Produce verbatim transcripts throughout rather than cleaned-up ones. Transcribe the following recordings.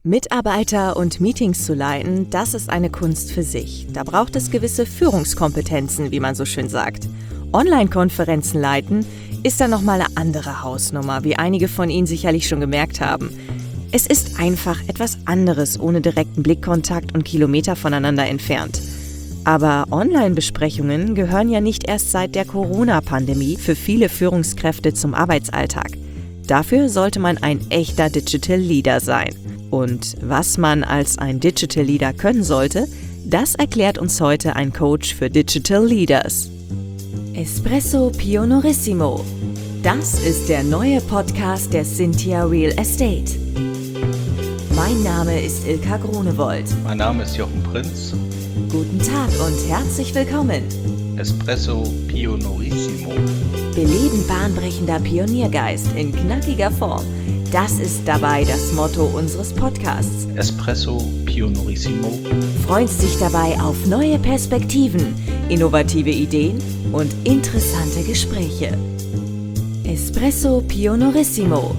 Mitarbeiter und Meetings zu leiten, das ist eine Kunst für sich. Da braucht es gewisse Führungskompetenzen, wie man so schön sagt. Online-Konferenzen leiten ist dann nochmal eine andere Hausnummer, wie einige von Ihnen sicherlich schon gemerkt haben. Es ist einfach etwas anderes, ohne direkten Blickkontakt und Kilometer voneinander entfernt. Aber Online-Besprechungen gehören ja nicht erst seit der Corona-Pandemie für viele Führungskräfte zum Arbeitsalltag. Dafür sollte man ein echter Digital Leader sein. Und was man als ein Digital Leader können sollte, das erklärt uns heute ein Coach für Digital Leaders. Espresso Pionorissimo. Das ist der neue Podcast der Cynthia Real Estate. Mein Name ist Ilka Grunewold. Mein Name ist Jochen Prinz. Guten Tag und herzlich willkommen. Espresso Pionorissimo. Beleben bahnbrechender Pioniergeist in knackiger Form. Das ist dabei das Motto unseres Podcasts. Espresso Pionorissimo. Freust dich dabei auf neue Perspektiven, innovative Ideen und interessante Gespräche. Espresso Pionorissimo.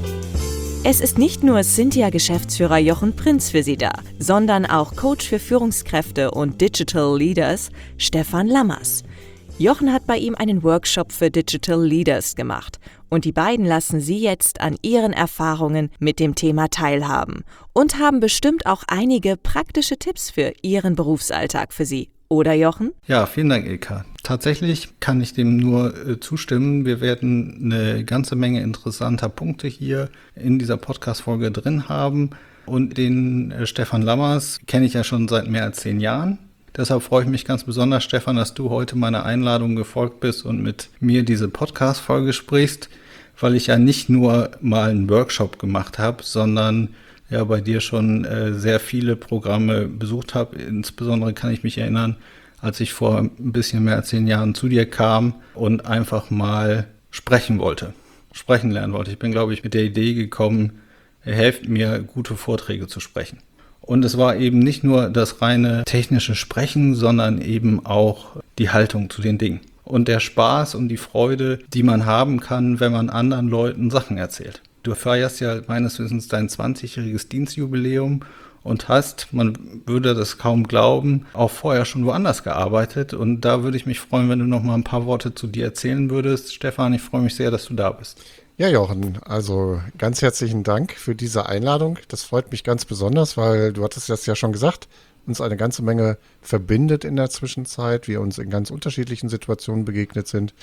Es ist nicht nur Cynthia-Geschäftsführer Jochen Prinz für Sie da, sondern auch Coach für Führungskräfte und Digital Leaders Stefan Lammers. Jochen hat bei ihm einen Workshop für Digital Leaders gemacht und die beiden lassen Sie jetzt an ihren Erfahrungen mit dem Thema teilhaben und haben bestimmt auch einige praktische Tipps für Ihren Berufsalltag für Sie. Oder Jochen? Ja, vielen Dank, Ilka. Tatsächlich kann ich dem nur äh, zustimmen. Wir werden eine ganze Menge interessanter Punkte hier in dieser Podcast-Folge drin haben. Und den äh, Stefan Lammers kenne ich ja schon seit mehr als zehn Jahren. Deshalb freue ich mich ganz besonders, Stefan, dass du heute meiner Einladung gefolgt bist und mit mir diese Podcast-Folge sprichst, weil ich ja nicht nur mal einen Workshop gemacht habe, sondern ja bei dir schon äh, sehr viele Programme besucht habe. Insbesondere kann ich mich erinnern, als ich vor ein bisschen mehr als zehn Jahren zu dir kam und einfach mal sprechen wollte, sprechen lernen wollte. Ich bin, glaube ich, mit der Idee gekommen, helft mir, gute Vorträge zu sprechen. Und es war eben nicht nur das reine technische Sprechen, sondern eben auch die Haltung zu den Dingen. Und der Spaß und die Freude, die man haben kann, wenn man anderen Leuten Sachen erzählt. Du feierst ja meines Wissens dein zwanzigjähriges Dienstjubiläum und hast, man würde das kaum glauben, auch vorher schon woanders gearbeitet. Und da würde ich mich freuen, wenn du noch mal ein paar Worte zu dir erzählen würdest. Stefan, ich freue mich sehr, dass du da bist. Ja, Jochen, also ganz herzlichen Dank für diese Einladung. Das freut mich ganz besonders, weil du hattest das ja schon gesagt, uns eine ganze Menge verbindet in der Zwischenzeit, wir uns in ganz unterschiedlichen Situationen begegnet sind.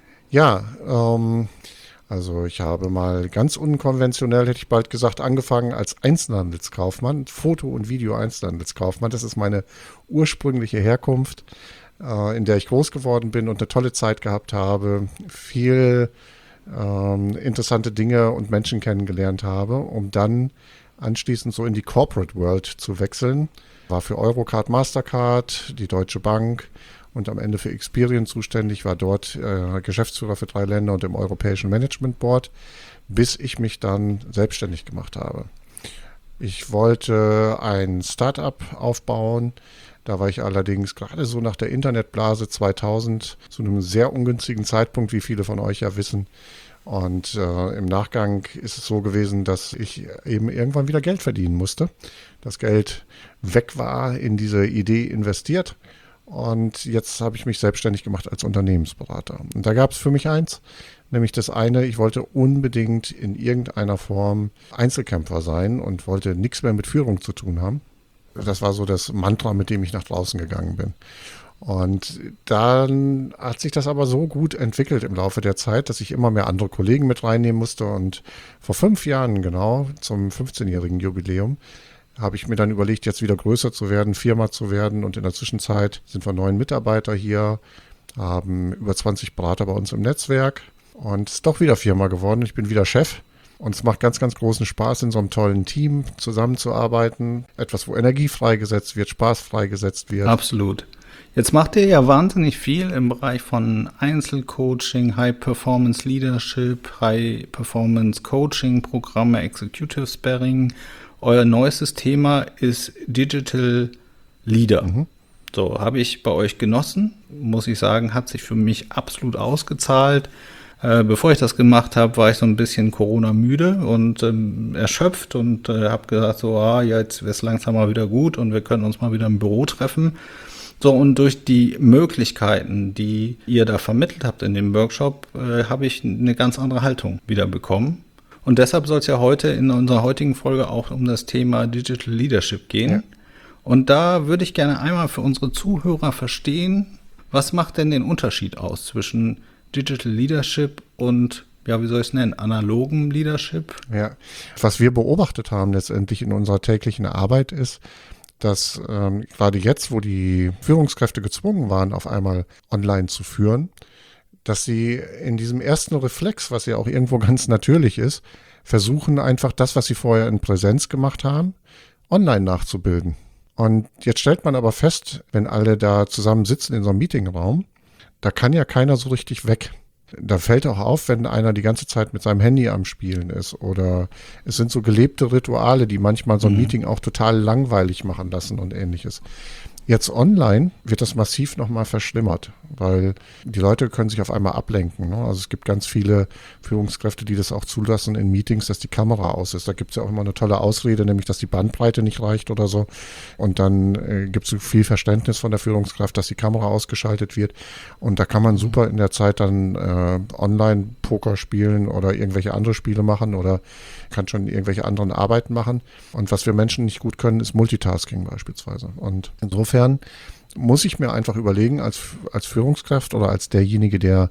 Ja, ähm, also ich habe mal ganz unkonventionell, hätte ich bald gesagt, angefangen als Einzelhandelskaufmann, Foto- und Video-Einzelhandelskaufmann. Das ist meine ursprüngliche Herkunft, äh, in der ich groß geworden bin und eine tolle Zeit gehabt habe, viel ähm, interessante Dinge und Menschen kennengelernt habe, um dann anschließend so in die Corporate World zu wechseln. War für Eurocard, Mastercard, die Deutsche Bank und am Ende für Experian zuständig, war dort äh, Geschäftsführer für drei Länder und im Europäischen Management Board, bis ich mich dann selbstständig gemacht habe. Ich wollte ein Start-up aufbauen. Da war ich allerdings gerade so nach der Internetblase zweitausend zu einem sehr ungünstigen Zeitpunkt, wie viele von euch ja wissen. Und äh, im Nachgang ist es so gewesen, dass ich eben irgendwann wieder Geld verdienen musste. Das Geld weg war, in diese Idee investiert. Und jetzt habe ich mich selbstständig gemacht als Unternehmensberater. Und da gab es für mich eins, nämlich das eine, ich wollte unbedingt in irgendeiner Form Einzelkämpfer sein und wollte nichts mehr mit Führung zu tun haben. Das war so das Mantra, mit dem ich nach draußen gegangen bin. Und dann hat sich das aber so gut entwickelt im Laufe der Zeit, dass ich immer mehr andere Kollegen mit reinnehmen musste. Und vor fünf Jahren genau, zum fünfzehnjährigen Jubiläum, habe ich mir dann überlegt, jetzt wieder größer zu werden, Firma zu werden. Und in der Zwischenzeit sind wir neun Mitarbeiter hier, haben über zwanzig Berater bei uns im Netzwerk. Und es ist doch wieder Firma geworden. Ich bin wieder Chef. Und es macht ganz, ganz großen Spaß, in so einem tollen Team zusammenzuarbeiten. Etwas, wo Energie freigesetzt wird, Spaß freigesetzt wird. Absolut. Jetzt macht ihr ja wahnsinnig viel im Bereich von Einzelcoaching, High-Performance Leadership, High-Performance Coaching-Programme, Executive Sparring. Euer neuestes Thema ist Digital Leader. Mhm. So, habe ich bei euch genossen, muss ich sagen, hat sich für mich absolut ausgezahlt. Äh, bevor ich das gemacht habe, war ich so ein bisschen Corona-müde und ähm, erschöpft und äh, habe gesagt, so, ah, jetzt wird es langsam mal wieder gut und wir können uns mal wieder im Büro treffen. So, und durch die Möglichkeiten, die ihr da vermittelt habt in dem Workshop, äh, habe ich eine ganz andere Haltung wieder bekommen. Und deshalb soll es ja heute in unserer heutigen Folge auch um das Thema Digital Leadership gehen. Ja. Und da würde ich gerne einmal für unsere Zuhörer verstehen, was macht denn den Unterschied aus zwischen Digital Leadership und, ja, wie soll ich es nennen, analogen Leadership? Ja, was wir beobachtet haben letztendlich in unserer täglichen Arbeit ist, dass ähm, gerade jetzt, wo die Führungskräfte gezwungen waren, auf einmal online zu führen, dass sie in diesem ersten Reflex, was ja auch irgendwo ganz natürlich ist, versuchen einfach das, was sie vorher in Präsenz gemacht haben, online nachzubilden. Und jetzt stellt man aber fest, wenn alle da zusammen sitzen in so einem Meetingraum, da kann ja keiner so richtig weg. Da fällt auch auf, wenn einer die ganze Zeit mit seinem Handy am Spielen ist oder es sind so gelebte Rituale, die manchmal so ein mhm. Meeting auch total langweilig machen lassen und ähnliches. Jetzt online wird das massiv nochmal verschlimmert, weil die Leute können sich auf einmal ablenken. Ne? Also es gibt ganz viele Führungskräfte, die das auch zulassen in Meetings, dass die Kamera aus ist. Da gibt es ja auch immer eine tolle Ausrede, nämlich dass die Bandbreite nicht reicht oder so. Und dann äh, gibt es viel Verständnis von der Führungskraft, dass die Kamera ausgeschaltet wird. Und da kann man super in der Zeit dann äh, Online-Poker spielen oder irgendwelche andere Spiele machen oder kann schon irgendwelche anderen Arbeiten machen. Und was wir Menschen nicht gut können, ist Multitasking beispielsweise. Und insofern muss ich mir einfach überlegen, als, als Führungskraft oder als derjenige, der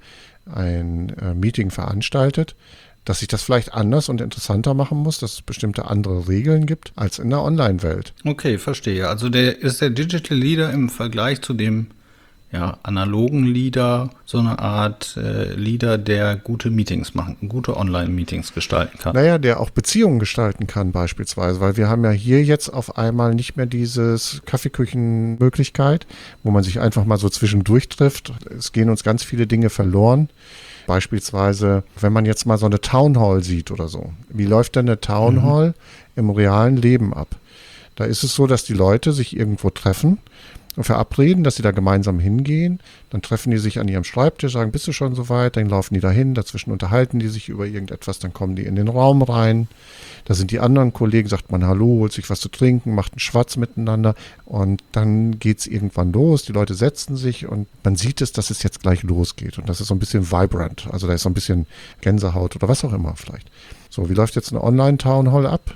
ein äh, Meeting veranstaltet, dass ich das vielleicht anders und interessanter machen muss, dass es bestimmte andere Regeln gibt als in der Online-Welt. Okay, verstehe. Also der ist der Digital Leader im Vergleich zu dem ja, analogen Leader, so eine Art äh, Leader, der gute Meetings machen, gute Online-Meetings gestalten kann. Naja, der auch Beziehungen gestalten kann beispielsweise, weil wir haben ja hier jetzt auf einmal nicht mehr dieses Kaffeeküchen-Möglichkeit, wo man sich einfach mal so zwischendurch trifft. Es gehen uns ganz viele Dinge verloren. Beispielsweise, wenn man jetzt mal so eine Town Hall sieht oder so. Wie läuft denn eine Town Hall mhm. im realen Leben ab? Da ist es so, dass die Leute sich irgendwo treffen und verabreden, dass sie da gemeinsam hingehen. Dann treffen die sich an ihrem Schreibtisch, sagen, bist du schon soweit? Dann laufen die dahin, dazwischen unterhalten die sich über irgendetwas, dann kommen die in den Raum rein. Da sind die anderen Kollegen, sagt man Hallo, holt sich was zu trinken, macht einen Schwatz miteinander und dann geht's irgendwann los. Die Leute setzen sich und man sieht es, dass es jetzt gleich losgeht und das ist so ein bisschen vibrant. Also da ist so ein bisschen Gänsehaut oder was auch immer vielleicht. So, wie läuft jetzt eine Online-Town Hall ab?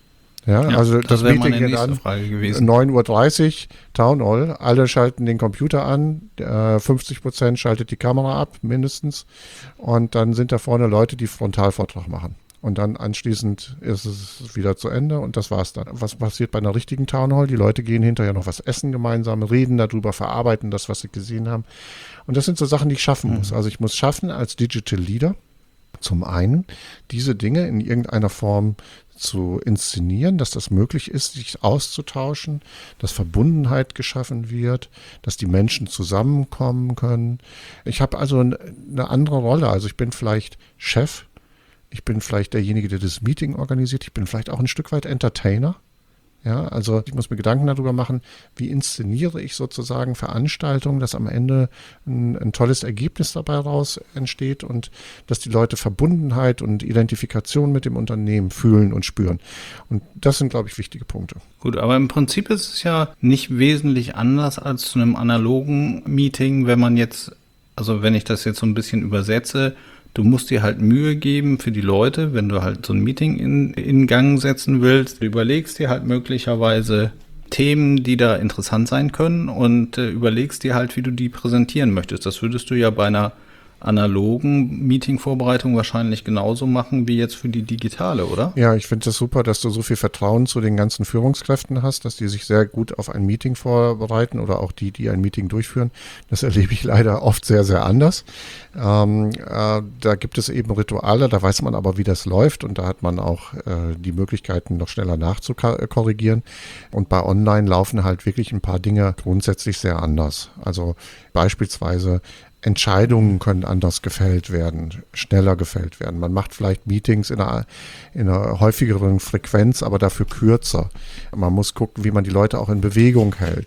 Ja, ja, also das, das Meeting geht an, neun Uhr dreißig, Town Hall, alle schalten den Computer an, äh, fünfzig Prozent schaltet die Kamera ab, mindestens, und dann sind da vorne Leute, die Frontalvortrag machen. Und dann anschließend ist es wieder zu Ende und das war's dann. Was passiert bei einer richtigen Town Hall? Die Leute gehen hinterher noch was essen gemeinsam, reden darüber, verarbeiten das, was sie gesehen haben. Und das sind so Sachen, die ich schaffen muss. Also ich muss schaffen als Digital Leader, zum einen, diese Dinge in irgendeiner Form zu inszenieren, dass das möglich ist, sich auszutauschen, dass Verbundenheit geschaffen wird, dass die Menschen zusammenkommen können. Ich habe also eine andere Rolle. Also ich bin vielleicht Chef, ich bin vielleicht derjenige, der das Meeting organisiert, ich bin vielleicht auch ein Stück weit Entertainer. Ja, also ich muss mir Gedanken darüber machen, wie inszeniere ich sozusagen Veranstaltungen, dass am Ende ein, ein tolles Ergebnis dabei raus entsteht und dass die Leute Verbundenheit und Identifikation mit dem Unternehmen fühlen und spüren. Und das sind, glaube ich, wichtige Punkte. Gut, aber im Prinzip ist es ja nicht wesentlich anders als zu einem analogen Meeting, wenn man jetzt, also wenn ich das jetzt so ein bisschen übersetze, du musst dir halt Mühe geben für die Leute, wenn du halt so ein Meeting in, in Gang setzen willst. Du überlegst dir halt möglicherweise Themen, die da interessant sein können und äh, überlegst dir halt, wie du die präsentieren möchtest. Das würdest du ja bei einer analogen Meeting-Vorbereitung wahrscheinlich genauso machen wie jetzt für die digitale, oder? Ja, ich finde es das super, dass du so viel Vertrauen zu den ganzen Führungskräften hast, dass die sich sehr gut auf ein Meeting vorbereiten oder auch die, die ein Meeting durchführen. Das erlebe ich leider oft sehr, sehr anders. Ähm, äh, da gibt es eben Rituale, da weiß man aber, wie das läuft und da hat man auch äh, die Möglichkeiten, noch schneller nachzukorrigieren. Und bei Online laufen halt wirklich ein paar Dinge grundsätzlich sehr anders. Also beispielsweise Entscheidungen können anders gefällt werden, schneller gefällt werden. Man macht vielleicht Meetings in einer, in einer häufigeren Frequenz, aber dafür kürzer. Man muss gucken, wie man die Leute auch in Bewegung hält.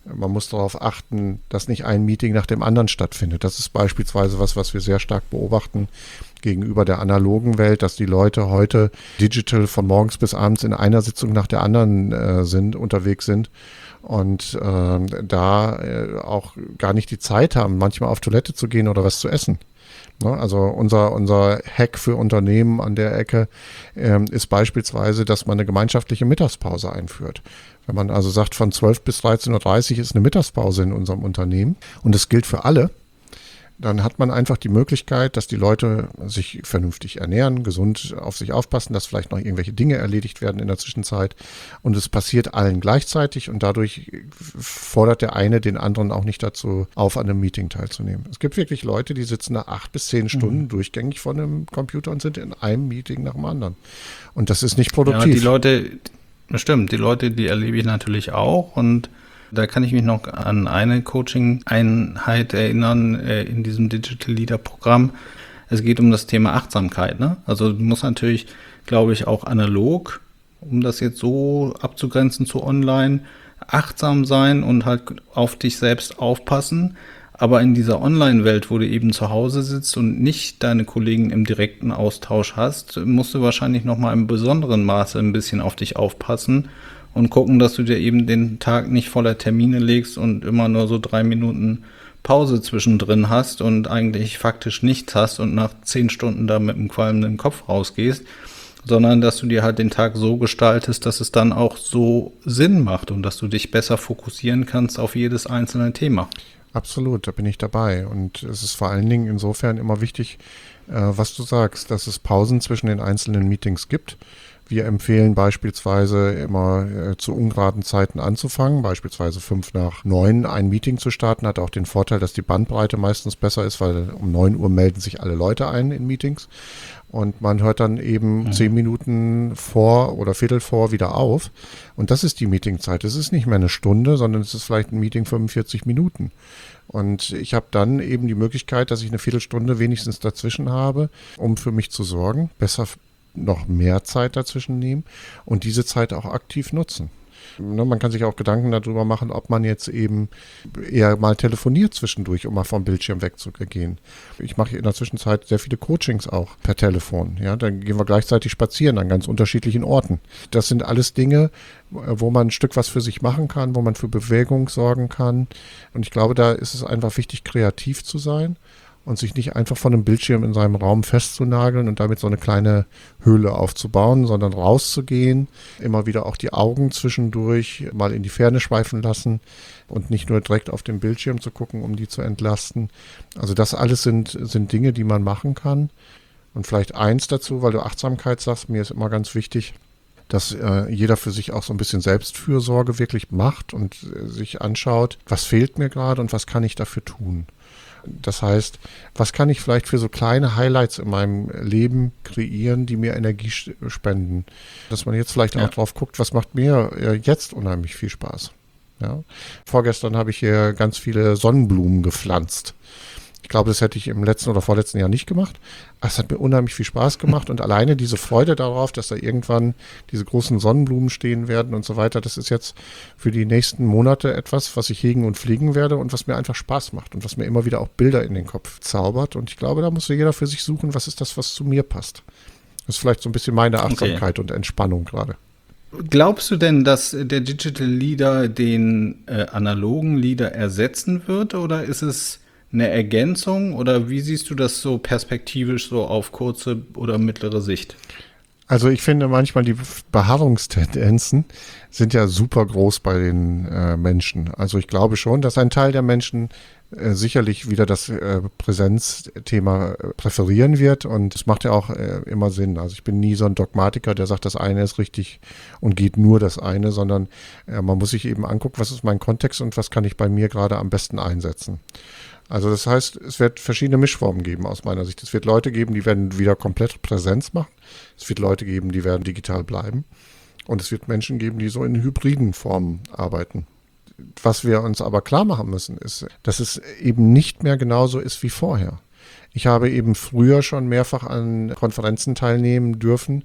Man muss darauf achten, dass nicht ein Meeting nach dem anderen stattfindet. Das ist beispielsweise was, was wir sehr stark beobachten gegenüber der analogen Welt, dass die Leute heute digital von morgens bis abends in einer Sitzung nach der anderen äh, sind, unterwegs sind und äh, da äh, auch gar nicht die Zeit haben, manchmal auf Toilette zu gehen oder was zu essen. Ne? Also unser, unser Hack für Unternehmen an der Ecke ähm, ist beispielsweise, dass man eine gemeinschaftliche Mittagspause einführt. Wenn man also sagt, von zwölf bis dreizehn Uhr dreißig ist eine Mittagspause in unserem Unternehmen und das gilt für alle, dann hat man einfach die Möglichkeit, dass die Leute sich vernünftig ernähren, gesund auf sich aufpassen, dass vielleicht noch irgendwelche Dinge erledigt werden in der Zwischenzeit und es passiert allen gleichzeitig und dadurch fordert der eine den anderen auch nicht dazu auf, an einem Meeting teilzunehmen. Es gibt wirklich Leute, die sitzen da acht bis zehn Stunden mhm. durchgängig vor einem Computer und sind in einem Meeting nach dem anderen. Und das ist nicht produktiv. Ja, die Leute, stimmt, die Leute, die erlebe ich natürlich auch und da kann ich mich noch an eine Coaching-Einheit erinnern äh, in diesem Digital Leader Programm. Es geht um das Thema Achtsamkeit, ne? Also du musst natürlich, glaube ich, auch analog, um das jetzt so abzugrenzen zu online, achtsam sein und halt auf dich selbst aufpassen. Aber in dieser Online-Welt, wo du eben zu Hause sitzt und nicht deine Kollegen im direkten Austausch hast, musst du wahrscheinlich nochmal im besonderen Maße ein bisschen auf dich aufpassen und gucken, dass du dir eben den Tag nicht voller Termine legst und immer nur so drei Minuten Pause zwischendrin hast und eigentlich faktisch nichts hast und nach zehn Stunden da mit einem qualmenden Kopf rausgehst, sondern dass du dir halt den Tag so gestaltest, dass es dann auch so Sinn macht und dass du dich besser fokussieren kannst auf jedes einzelne Thema. Absolut, da bin ich dabei. Und es ist vor allen Dingen insofern immer wichtig, äh, was du sagst, dass es Pausen zwischen den einzelnen Meetings gibt. Wir empfehlen beispielsweise immer äh, zu ungeraden Zeiten anzufangen, beispielsweise fünf nach neun ein Meeting zu starten, hat auch den Vorteil, dass die Bandbreite meistens besser ist, weil um neun Uhr melden sich alle Leute ein in Meetings und man hört dann eben mhm. zehn Minuten vor oder Viertel vor wieder auf und das ist die Meetingzeit. Es ist nicht mehr eine Stunde, sondern es ist vielleicht ein Meeting fünfundvierzig Minuten. Und ich habe dann eben die Möglichkeit, dass ich eine Viertelstunde wenigstens dazwischen habe, um für mich zu sorgen, besser noch mehr Zeit dazwischen nehmen und diese Zeit auch aktiv nutzen. Ne, man kann sich auch Gedanken darüber machen, ob man jetzt eben eher mal telefoniert zwischendurch, um mal vom Bildschirm wegzugehen. Ich mache in der Zwischenzeit sehr viele Coachings auch per Telefon. Ja, dann gehen wir gleichzeitig spazieren an ganz unterschiedlichen Orten. Das sind alles Dinge, wo man ein Stück was für sich machen kann, wo man für Bewegung sorgen kann. Und ich glaube, da ist es einfach wichtig, kreativ zu sein und sich nicht einfach von einem Bildschirm in seinem Raum festzunageln und damit so eine kleine Höhle aufzubauen, sondern rauszugehen, immer wieder auch die Augen zwischendurch mal in die Ferne schweifen lassen und nicht nur direkt auf den Bildschirm zu gucken, um die zu entlasten. Also das alles sind, sind Dinge, die man machen kann. Und vielleicht eins dazu, weil du Achtsamkeit sagst, mir ist immer ganz wichtig, dass äh, jeder für sich auch so ein bisschen Selbstfürsorge wirklich macht und äh, sich anschaut, was fehlt mir gerade und was kann ich dafür tun. Das heißt, was kann ich vielleicht für so kleine Highlights in meinem Leben kreieren, die mir Energie spenden? Dass man jetzt vielleicht ja. auch drauf guckt, was macht mir jetzt unheimlich viel Spaß. Ja? Vorgestern habe ich hier ganz viele Sonnenblumen gepflanzt. Ich glaube, das hätte ich im letzten oder vorletzten Jahr nicht gemacht. Aber es hat mir unheimlich viel Spaß gemacht und alleine diese Freude darauf, dass da irgendwann diese großen Sonnenblumen stehen werden und so weiter, das ist jetzt für die nächsten Monate etwas, was ich hegen und pflegen werde und was mir einfach Spaß macht und was mir immer wieder auch Bilder in den Kopf zaubert. Und ich glaube, da muss jeder für sich suchen, was ist das, was zu mir passt. Das ist vielleicht so ein bisschen meine Achtsamkeit okay. und Entspannung gerade. Glaubst du denn, dass der Digital Leader den äh, analogen Leader ersetzen wird oder ist es eine Ergänzung oder wie siehst du das so perspektivisch so auf kurze oder mittlere Sicht? Also ich finde manchmal die Beharrungstendenzen sind ja super groß bei den äh, Menschen. Also ich glaube schon, dass ein Teil der Menschen äh, sicherlich wieder das äh, Präsenzthema äh, präferieren wird und es macht ja auch äh, immer Sinn. Also ich bin nie so ein Dogmatiker, der sagt, das eine ist richtig und geht nur das eine, sondern äh, man muss sich eben angucken, was ist mein Kontext und was kann ich bei mir gerade am besten einsetzen. Also das heißt, es wird verschiedene Mischformen geben aus meiner Sicht. Es wird Leute geben, die werden wieder komplett Präsenz machen. Es wird Leute geben, die werden digital bleiben. Und es wird Menschen geben, die so in hybriden Formen arbeiten. Was wir uns aber klar machen müssen, ist, dass es eben nicht mehr genauso ist wie vorher. Ich habe eben früher schon mehrfach an Konferenzen teilnehmen dürfen,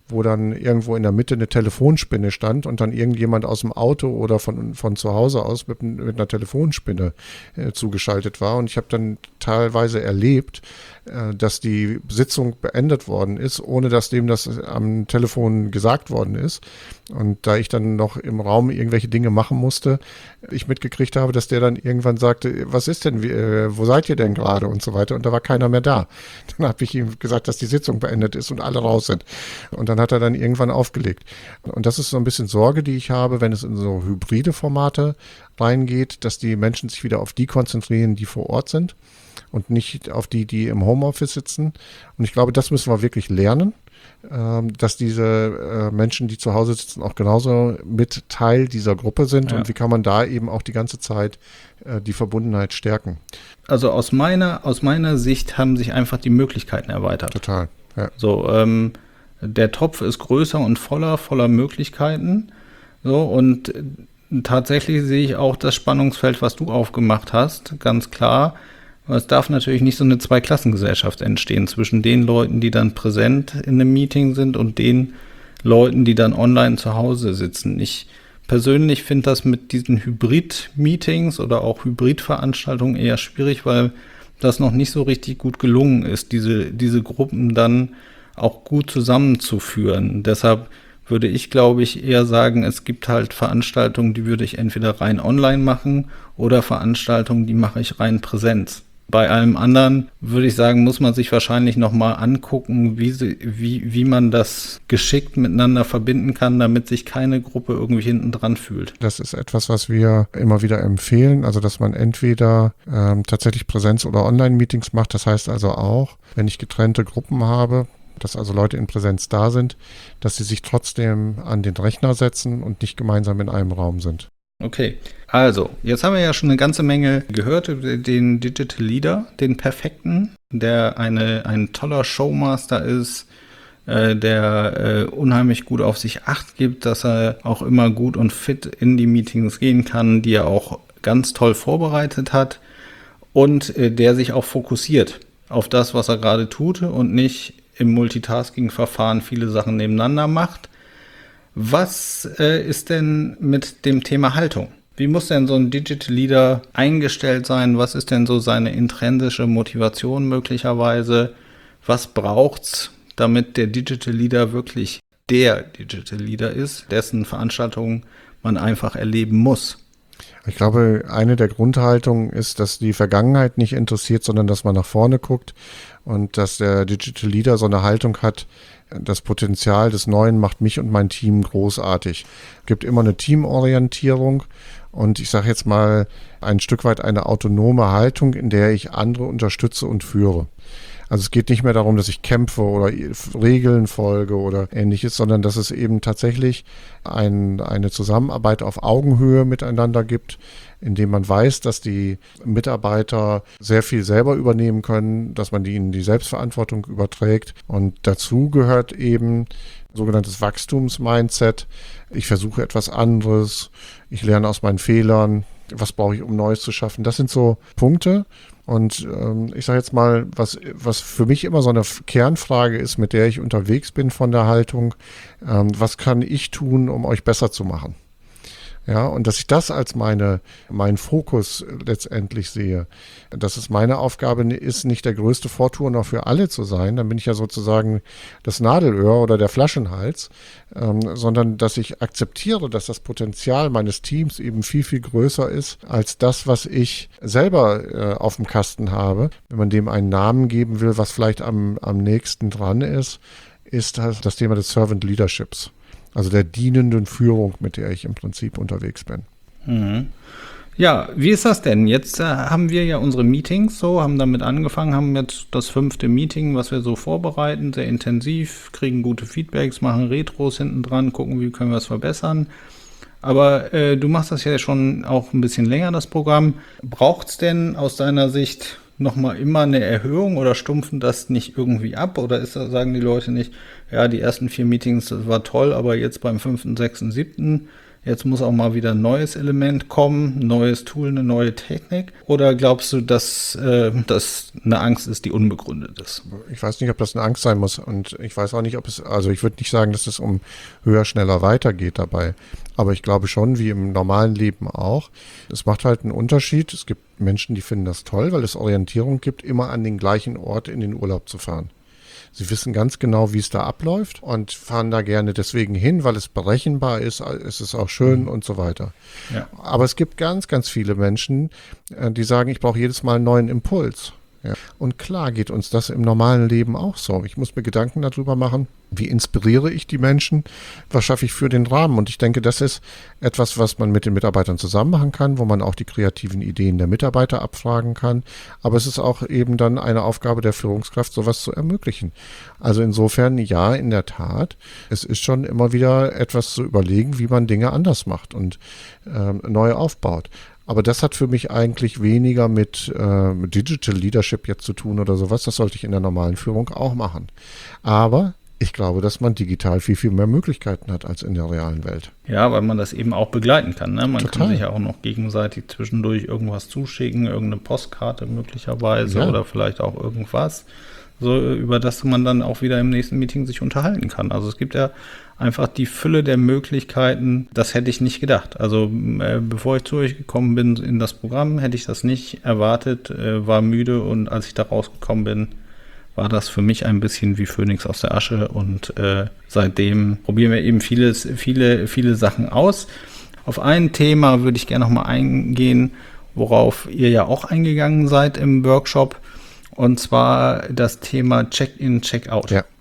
wo dann irgendwo in der Mitte eine Telefonspinne stand und dann irgendjemand aus dem Auto oder von, von zu Hause aus mit, mit einer Telefonspinne äh, zugeschaltet war. Und ich habe dann teilweise erlebt, äh, dass die Sitzung beendet worden ist, ohne dass dem das am Telefon gesagt worden ist. Und da ich dann noch im Raum irgendwelche Dinge machen musste, ich mitgekriegt habe, dass der dann irgendwann sagte, was ist denn, wie, äh, wo seid ihr denn gerade und so weiter. Und da war keiner mehr da. Dann habe ich ihm gesagt, dass die Sitzung beendet ist und alle raus sind. Und dann hat er dann irgendwann aufgelegt. Und das ist so ein bisschen Sorge, die ich habe, wenn es in so hybride Formate reingeht, dass die Menschen sich wieder auf die konzentrieren, die vor Ort sind und nicht auf die, die im Homeoffice sitzen. Und ich glaube, das müssen wir wirklich lernen, dass diese Menschen, die zu Hause sitzen, auch genauso mit Teil dieser Gruppe sind. Ja. Und wie kann man da eben auch die ganze Zeit die Verbundenheit stärken? Also aus meiner, aus meiner Sicht haben sich einfach die Möglichkeiten erweitert. Total, ja. So, ähm, der Topf ist größer und voller, voller Möglichkeiten. So, und tatsächlich sehe ich auch das Spannungsfeld, was du aufgemacht hast, ganz klar. Es darf natürlich nicht so eine Zweiklassengesellschaft entstehen zwischen den Leuten, die dann präsent in einem Meeting sind und den Leuten, die dann online zu Hause sitzen. Ich persönlich finde das mit diesen Hybrid-Meetings oder auch Hybrid-Veranstaltungen eher schwierig, weil das noch nicht so richtig gut gelungen ist, diese, diese Gruppen dann auch gut zusammenzuführen. Deshalb würde ich, glaube ich, eher sagen, es gibt halt Veranstaltungen, die würde ich entweder rein online machen oder Veranstaltungen, die mache ich rein Präsenz. Bei allem anderen würde ich sagen, muss man sich wahrscheinlich nochmal angucken, wie, sie, wie, wie man das geschickt miteinander verbinden kann, damit sich keine Gruppe irgendwie hinten dran fühlt. Das ist etwas, was wir immer wieder empfehlen, also dass man entweder ähm, tatsächlich Präsenz- oder Online-Meetings macht. Das heißt also auch, wenn ich getrennte Gruppen habe, dass also Leute in Präsenz da sind, dass sie sich trotzdem an den Rechner setzen und nicht gemeinsam in einem Raum sind. Okay, also jetzt haben wir ja schon eine ganze Menge gehört über den Digital Leader, den perfekten, der eine, ein toller Showmaster ist, äh, der äh, unheimlich gut auf sich Acht gibt, dass er auch immer gut und fit in die Meetings gehen kann, die er auch ganz toll vorbereitet hat und äh, der sich auch fokussiert auf das, was er gerade tut und nicht im Multitasking-Verfahren viele Sachen nebeneinander macht. Was äh, ist denn mit dem Thema Haltung? Wie muss denn so ein Digital Leader eingestellt sein? Was ist denn so seine intrinsische Motivation möglicherweise? Was braucht's, damit der Digital Leader wirklich der Digital Leader ist, dessen Veranstaltungen man einfach erleben muss? Ich glaube, eine der Grundhaltungen ist, dass die Vergangenheit nicht interessiert, sondern dass man nach vorne guckt und dass der Digital Leader so eine Haltung hat, das Potenzial des Neuen macht mich und mein Team großartig. Es gibt immer eine Teamorientierung und ich sage jetzt mal ein Stück weit eine autonome Haltung, in der ich andere unterstütze und führe. Also es geht nicht mehr darum, dass ich kämpfe oder Regeln folge oder ähnliches, sondern dass es eben tatsächlich ein, eine Zusammenarbeit auf Augenhöhe miteinander gibt, indem man weiß, dass die Mitarbeiter sehr viel selber übernehmen können, dass man ihnen die Selbstverantwortung überträgt. Und dazu gehört eben sogenanntes Wachstumsmindset. Ich versuche etwas anderes, ich lerne aus meinen Fehlern, was brauche ich, um Neues zu schaffen. Das sind so Punkte. Und ähm, ich sage jetzt mal, was, was für mich immer so eine Kernfrage ist, mit der ich unterwegs bin von der Haltung, ähm, was kann ich tun, um euch besser zu machen? Ja, und dass ich das als meine, mein Fokus letztendlich sehe, dass es meine Aufgabe ist, nicht der größte Vorturner für alle zu sein, dann bin ich ja sozusagen das Nadelöhr oder der Flaschenhals, ähm, sondern dass ich akzeptiere, dass das Potenzial meines Teams eben viel, viel größer ist als das, was ich selber äh, auf dem Kasten habe. Wenn man dem einen Namen geben will, was vielleicht am, am nächsten dran ist, ist das, das Thema des Servant Leaderships. Also der dienenden Führung, mit der ich im Prinzip unterwegs bin. Mhm. Ja, wie ist das denn? Jetzt äh, haben wir ja unsere Meetings so, haben damit angefangen, haben jetzt das fünfte Meeting, was wir so vorbereiten, sehr intensiv, kriegen gute Feedbacks, machen Retros hinten dran, gucken, wie können wir es verbessern. Aber äh, du machst das ja schon auch ein bisschen länger, das Programm. Braucht es denn aus deiner Sicht nochmal immer eine Erhöhung oder stumpfen das nicht irgendwie ab? Oder ist das, sagen die Leute nicht, ja, die ersten vier Meetings, das war toll, aber jetzt beim fünften, sechsten, siebten jetzt muss auch mal wieder ein neues Element kommen, ein neues Tool, eine neue Technik? Oder glaubst du, dass äh, das eine Angst ist, die unbegründet ist? Ich weiß nicht, ob das eine Angst sein muss und ich weiß auch nicht, ob es, also ich würde nicht sagen, dass es um höher, schneller weitergeht dabei, aber ich glaube schon, wie im normalen Leben auch, es macht halt einen Unterschied. Es gibt Menschen, die finden das toll, weil es Orientierung gibt, immer an den gleichen Ort in den Urlaub zu fahren. Sie wissen ganz genau, wie es da abläuft und fahren da gerne deswegen hin, weil es berechenbar ist, es ist auch schön mhm. und so weiter. Ja. Aber es gibt ganz, ganz viele Menschen, die sagen, ich brauche jedes Mal einen neuen Impuls. Ja. Und klar geht uns das im normalen Leben auch so. Ich muss mir Gedanken darüber machen, wie inspiriere ich die Menschen, was schaffe ich für den Rahmen. Und ich denke, das ist etwas, was man mit den Mitarbeitern zusammen machen kann, wo man auch die kreativen Ideen der Mitarbeiter abfragen kann. Aber es ist auch eben dann eine Aufgabe der Führungskraft, sowas zu ermöglichen. Also insofern, ja, in der Tat, es ist schon immer wieder etwas zu überlegen, wie man Dinge anders macht und äh, neu aufbaut. Aber das hat für mich eigentlich weniger mit, äh, mit Digital Leadership jetzt zu tun oder sowas. Das sollte ich in der normalen Führung auch machen. Aber ich glaube, dass man digital viel, viel mehr Möglichkeiten hat als in der realen Welt. Ja, weil man das eben auch begleiten kann. Ne? Man Total. kann sich ja auch noch gegenseitig zwischendurch irgendwas zuschicken, irgendeine Postkarte möglicherweise ja. oder vielleicht auch irgendwas, so über das man dann auch wieder im nächsten Meeting sich unterhalten kann. Also es gibt ja einfach die Fülle der Möglichkeiten, das hätte ich nicht gedacht. Also äh, bevor ich zu euch gekommen bin in das Programm, hätte ich das nicht erwartet, äh, war müde und als ich da rausgekommen bin, war das für mich ein bisschen wie Phönix aus der Asche und äh, seitdem probieren wir eben vieles, viele, viele Sachen aus. Auf ein Thema würde ich gerne nochmal eingehen, worauf ihr ja auch eingegangen seid im Workshop, und zwar das Thema Check-in, Check-out. Ja.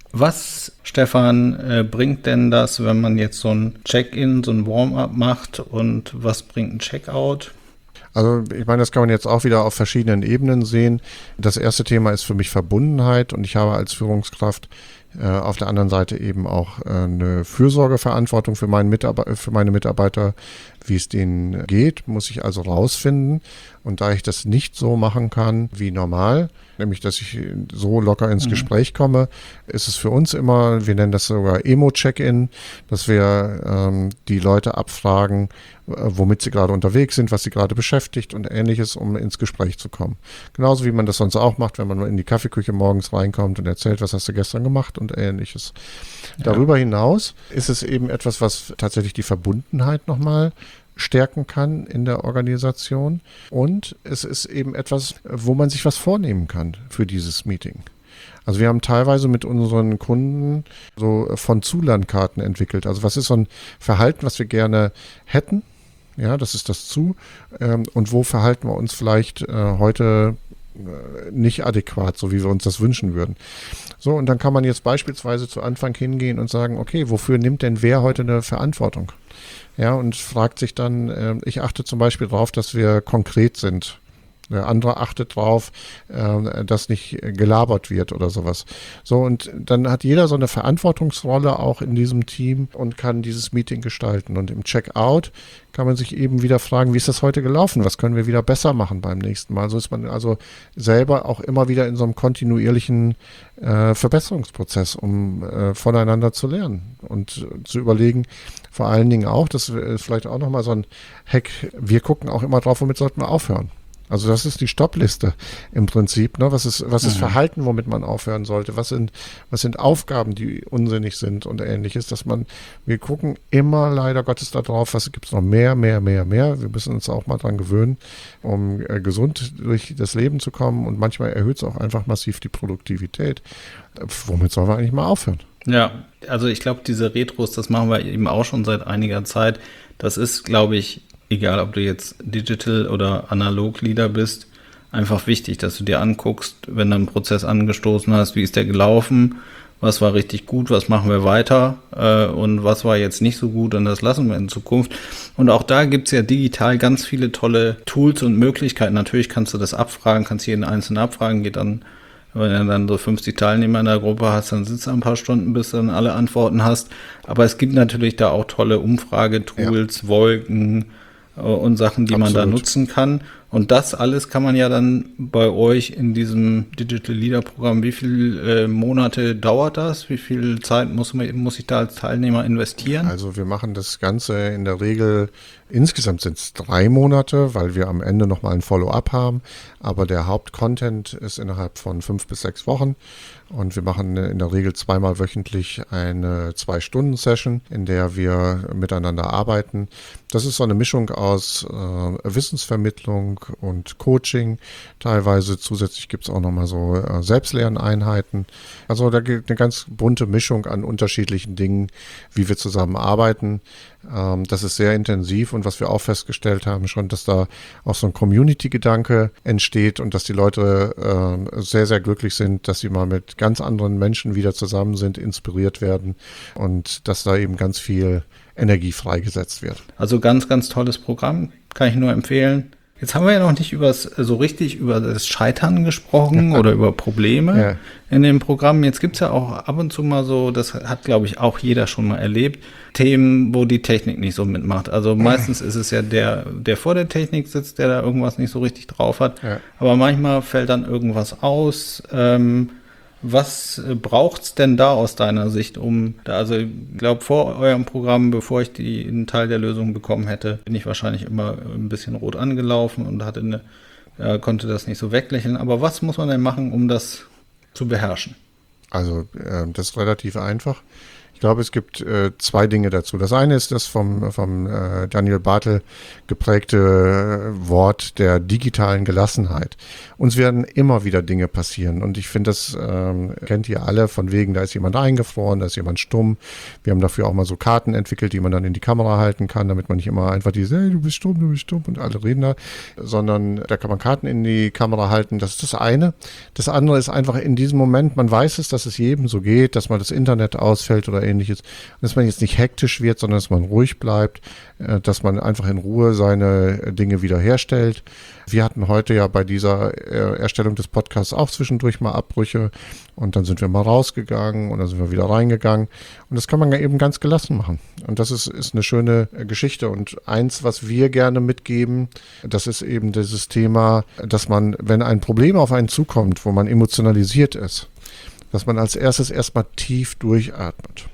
Was, Stefan, äh, bringt denn das, wenn man jetzt so ein Check-in, so ein Warm-up macht, und was bringt ein Check-out? Also ich meine, das kann man jetzt auch wieder auf verschiedenen Ebenen sehen. Das erste Thema ist für mich Verbundenheit, und ich habe als Führungskraft äh, auf der anderen Seite eben auch äh, eine Fürsorgeverantwortung für, meinen Mitarbe- für meine Mitarbeiter, wie es denen geht, muss ich also rausfinden. Und da ich das nicht so machen kann wie normal, nämlich dass ich so locker ins mhm. Gespräch komme, ist es für uns immer, wir nennen das sogar Emo-Check-in, dass wir ähm, die Leute abfragen, äh, womit sie gerade unterwegs sind, was sie gerade beschäftigt und Ähnliches, um ins Gespräch zu kommen. Genauso wie man das sonst auch macht, wenn man in die Kaffeeküche morgens reinkommt und erzählt, was hast du gestern gemacht und Ähnliches. Ja. Darüber hinaus ist es eben etwas, was tatsächlich die Verbundenheit nochmal stärken kann in der Organisation, und es ist eben etwas, wo man sich was vornehmen kann für dieses Meeting. Also wir haben teilweise mit unseren Kunden so von Zu-Landkarten entwickelt. Also was ist so ein Verhalten, was wir gerne hätten? Ja, das ist das Zu. Und wo verhalten wir uns vielleicht heute nicht adäquat, so wie wir uns das wünschen würden. So, und dann kann man jetzt beispielsweise zu Anfang hingehen und sagen, okay, wofür nimmt denn wer heute eine Verantwortung? Ja, und fragt sich dann, äh, ich achte zum Beispiel darauf, dass wir konkret sind. Der andere achtet darauf, äh, dass nicht gelabert wird oder sowas. So, und dann hat jeder so eine Verantwortungsrolle auch in diesem Team und kann dieses Meeting gestalten. Und im Checkout kann man sich eben wieder fragen, wie ist das heute gelaufen? Was können wir wieder besser machen beim nächsten Mal? So ist man also selber auch immer wieder in so einem kontinuierlichen äh, Verbesserungsprozess, um äh, voneinander zu lernen und äh, zu überlegen, vor allen Dingen auch, das ist vielleicht auch nochmal so ein Hack, wir gucken auch immer drauf, womit sollten wir aufhören. Also das ist die Stoppliste im Prinzip. Ne? Was ist, was ist mhm. Verhalten, womit man aufhören sollte? Was sind, was sind Aufgaben, die unsinnig sind und Ähnliches? Dass man, wir gucken immer leider Gottes da drauf, was gibt es noch mehr, mehr, mehr, mehr. Wir müssen uns auch mal dran gewöhnen, um äh, gesund durch das Leben zu kommen. Und manchmal erhöht es auch einfach massiv die Produktivität. Womit sollen wir eigentlich mal aufhören? Ja, also ich glaube, diese Retros, das machen wir eben auch schon seit einiger Zeit. Das ist, glaube ich, egal ob du jetzt Digital oder Analog-Leader bist, einfach wichtig, dass du dir anguckst, wenn du einen Prozess angestoßen hast, wie ist der gelaufen, was war richtig gut, was machen wir weiter äh, und was war jetzt nicht so gut und das lassen wir in Zukunft. Und auch da gibt es ja digital ganz viele tolle Tools und Möglichkeiten. Natürlich kannst du das abfragen, kannst jeden einzelnen abfragen, geht dann, wenn du dann so fünfzig Teilnehmer in der Gruppe hast, dann sitzt du ein paar Stunden, bis du dann alle Antworten hast. Aber es gibt natürlich da auch tolle Umfragetools, ja. Wolken und Sachen, die Absolut. Man da nutzen kann. Und das alles kann man ja dann bei euch in diesem Digital Leader Programm, wie viele äh, Monate dauert das? Wie viel Zeit muss, man, muss ich da als Teilnehmer investieren? Also wir machen das Ganze in der Regel, insgesamt sind es drei Monate, weil wir am Ende nochmal ein Follow-up haben. Aber der Hauptcontent ist innerhalb von fünf bis sechs Wochen. Und wir machen in der Regel zweimal wöchentlich eine Zwei-Stunden-Session, in der wir miteinander arbeiten. Das ist so eine Mischung aus äh, Wissensvermittlung und Coaching. Teilweise zusätzlich gibt es auch nochmal so äh, Selbstlerneinheiten. Also da gibt eine ganz bunte Mischung an unterschiedlichen Dingen, wie wir zusammenarbeiten. Ähm, das ist sehr intensiv und was wir auch festgestellt haben schon, dass da auch so ein Community-Gedanke entsteht und dass die Leute äh, sehr, sehr glücklich sind, dass sie mal mit ganz anderen Menschen wieder zusammen sind, inspiriert werden und dass da eben ganz viel Energie freigesetzt wird. Also ganz, ganz tolles Programm, kann ich nur empfehlen. Jetzt haben wir ja noch nicht übers, so richtig über das Scheitern gesprochen oder über Probleme ja. in dem Programm. Jetzt gibt es ja auch ab und zu mal so, das hat, glaube ich, auch jeder schon mal erlebt, Themen, wo die Technik nicht so mitmacht. Also meistens ist es ja der, der vor der Technik sitzt, der da irgendwas nicht so richtig drauf hat. Ja. Aber manchmal fällt dann irgendwas aus. Ähm, Was braucht es denn da aus deiner Sicht, um, da, also ich glaube vor eurem Programm, bevor ich die, einen Teil der Lösung bekommen hätte, bin ich wahrscheinlich immer ein bisschen rot angelaufen und hatte eine, äh, konnte das nicht so weglächeln. Aber was muss man denn machen, um das zu beherrschen? Also äh, das ist relativ einfach. Ich glaube, es gibt äh, zwei Dinge dazu. Das eine ist das vom, vom äh, Daniel Bartel geprägte äh, Wort der digitalen Gelassenheit. Uns werden immer wieder Dinge passieren und ich finde, das ähm, kennt ihr alle, von wegen, da ist jemand eingefroren, da ist jemand stumm. Wir haben dafür auch mal so Karten entwickelt, die man dann in die Kamera halten kann, damit man nicht immer einfach diese, hey, du bist stumm, du bist stumm und alle reden da, sondern da kann man Karten in die Kamera halten. Das ist das eine. Das andere ist einfach in diesem Moment, man weiß es, dass es jedem so geht, dass mal das Internet ausfällt oder ähnliches, dass man jetzt nicht hektisch wird, sondern dass man ruhig bleibt, dass man einfach in Ruhe seine Dinge wiederherstellt. Wir hatten heute ja bei dieser Erstellung des Podcasts auch zwischendurch mal Abbrüche und dann sind wir mal rausgegangen und dann sind wir wieder reingegangen und das kann man ja eben ganz gelassen machen und das ist, ist eine schöne Geschichte und eins, was wir gerne mitgeben, das ist eben dieses Thema, dass man, wenn ein Problem auf einen zukommt, wo man emotionalisiert ist, dass man als erstes erstmal tief durchatmet.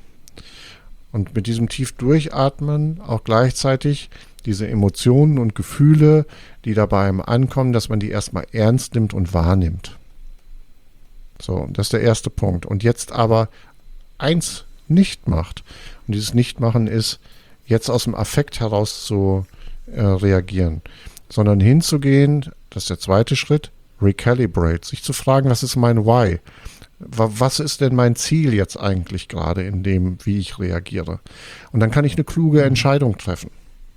Und mit diesem tief Durchatmen auch gleichzeitig diese Emotionen und Gefühle, die da bei einem ankommen, dass man die erstmal ernst nimmt und wahrnimmt. So, das ist der erste Punkt. Und jetzt aber eins nicht macht. Und dieses Nichtmachen ist, jetzt aus dem Affekt heraus zu äh, reagieren, sondern hinzugehen, das ist der zweite Schritt, recalibrate, sich zu fragen, was ist mein Why? Was ist denn mein Ziel jetzt eigentlich gerade in dem, wie ich reagiere? Und dann kann ich eine kluge Entscheidung treffen.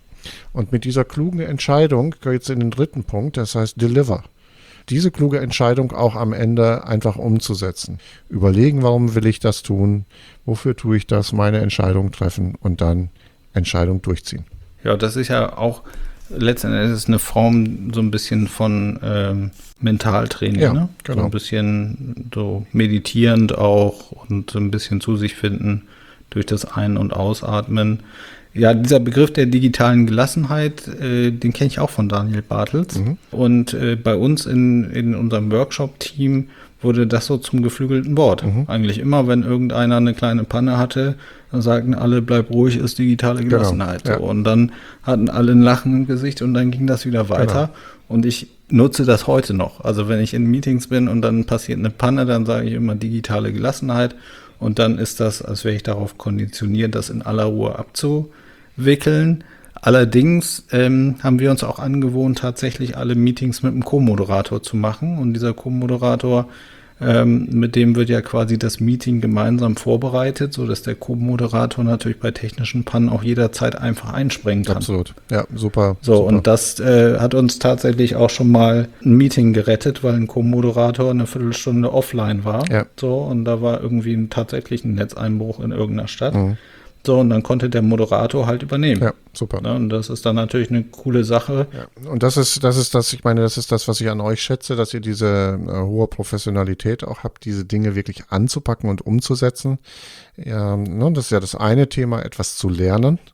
Und mit dieser klugen Entscheidung geht es in den dritten Punkt, das heißt Deliver. Diese kluge Entscheidung auch am Ende einfach umzusetzen. Überlegen, warum will ich das tun? Wofür tue ich das? Meine Entscheidung treffen und dann Entscheidung durchziehen. Ja, das ist ja auch letzten Endes eine Form so ein bisschen von ähm, Mentaltraining, ja, ne? Genau. So ein bisschen so meditierend auch und so ein bisschen zu sich finden durch das Ein- und Ausatmen. Ja, dieser Begriff der digitalen Gelassenheit, äh, den kenne ich auch von Daniel Bartels. Mhm. Und äh, bei uns in, in unserem Workshop-Team wurde das so zum geflügelten Wort. Mhm. Eigentlich immer, wenn irgendeiner eine kleine Panne hatte, dann sagten alle, bleib ruhig, ist digitale Gelassenheit. Genau, ja. So. Und dann hatten alle ein Lachen im Gesicht und dann ging das wieder weiter. Genau. Und ich nutze das heute noch. Also wenn ich in Meetings bin und dann passiert eine Panne, dann sage ich immer digitale Gelassenheit. Und dann ist das, als wäre ich darauf konditioniert, das in aller Ruhe abzuwickeln. Allerdings ähm, haben wir uns auch angewohnt, tatsächlich alle Meetings mit einem Co-Moderator zu machen. Und dieser Co-Moderator, ähm, mit dem wird ja quasi das Meeting gemeinsam vorbereitet, sodass der Co-Moderator natürlich bei technischen Pannen auch jederzeit einfach einspringen kann. Absolut, ja, super. So, super. Und das äh, hat uns tatsächlich auch schon mal ein Meeting gerettet, weil ein Co-Moderator eine Viertelstunde offline war. Ja. So, und da war irgendwie ein, tatsächlich ein Netzeinbruch in irgendeiner Stadt. Mhm. So, und dann konnte der Moderator halt übernehmen. Ja, super. Ja, und das ist dann natürlich eine coole Sache. Ja. Und das ist, das ist das, ich meine, das ist das, was ich an euch schätze, dass ihr diese äh, hohe Professionalität auch habt, diese Dinge wirklich anzupacken und umzusetzen. Ja, ne, das ist ja das eine Thema, etwas zu lernen.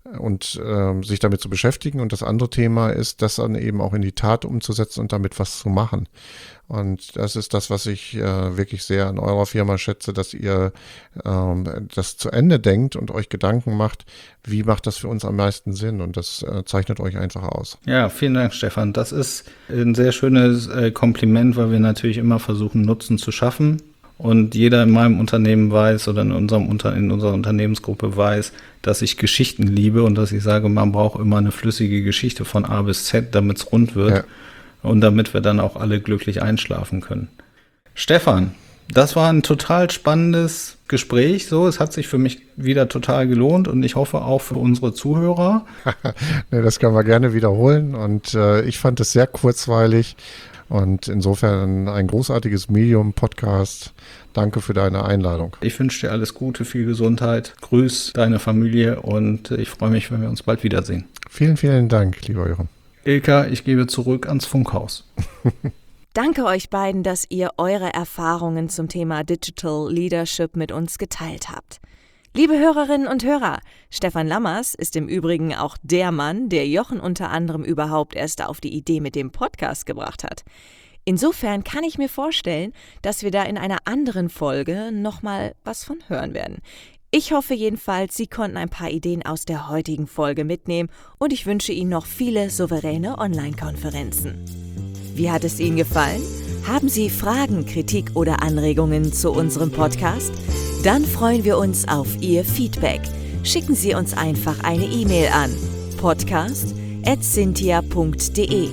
und äh, sich damit zu beschäftigen. Und das andere Thema ist, das dann eben auch in die Tat umzusetzen und damit was zu machen. Und das ist das, was ich äh, wirklich sehr an eurer Firma schätze, dass ihr ähm, das zu Ende denkt und euch Gedanken macht, wie macht das für uns am meisten Sinn? Und das äh, zeichnet euch einfach aus. Ja, vielen Dank, Stefan. Das ist ein sehr schönes äh, Kompliment, weil wir natürlich immer versuchen, Nutzen zu schaffen. Und jeder in meinem Unternehmen weiß oder in, unserem Unter- in unserer Unternehmensgruppe weiß, dass ich Geschichten liebe und dass ich sage, man braucht immer eine flüssige Geschichte von A bis Z, damit es rund wird. Ja. Und damit wir dann auch alle glücklich einschlafen können. Stefan, das war ein total spannendes Gespräch. So, es hat sich für mich wieder total gelohnt und ich hoffe auch für unsere Zuhörer. Nee, das können wir gerne wiederholen und äh, ich fand es sehr kurzweilig und insofern ein großartiges Medium-Podcast. Danke für deine Einladung. Ich wünsche dir alles Gute, viel Gesundheit. Grüß deine Familie und ich freue mich, wenn wir uns bald wiedersehen. Vielen, vielen Dank, lieber Jochen. Ilka, ich gebe zurück ans Funkhaus. Danke euch beiden, dass ihr eure Erfahrungen zum Thema Digital Leadership mit uns geteilt habt. Liebe Hörerinnen und Hörer, Stefan Lammers ist im Übrigen auch der Mann, der Jochen unter anderem überhaupt erst auf die Idee mit dem Podcast gebracht hat. Insofern kann ich mir vorstellen, dass wir da in einer anderen Folge nochmal was von hören werden. Ich hoffe jedenfalls, Sie konnten ein paar Ideen aus der heutigen Folge mitnehmen und ich wünsche Ihnen noch viele souveräne Online-Konferenzen. Wie hat es Ihnen gefallen? Haben Sie Fragen, Kritik oder Anregungen zu unserem Podcast? Dann freuen wir uns auf Ihr Feedback. Schicken Sie uns einfach eine E-Mail an podcast at cynthia punkt de.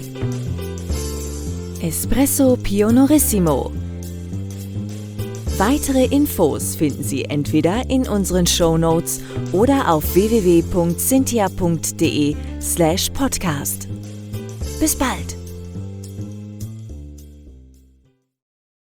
Espresso Pionorissimo. Weitere Infos finden Sie entweder in unseren Shownotes oder auf w w w punkt cynthia punkt de slash podcast. Bis bald!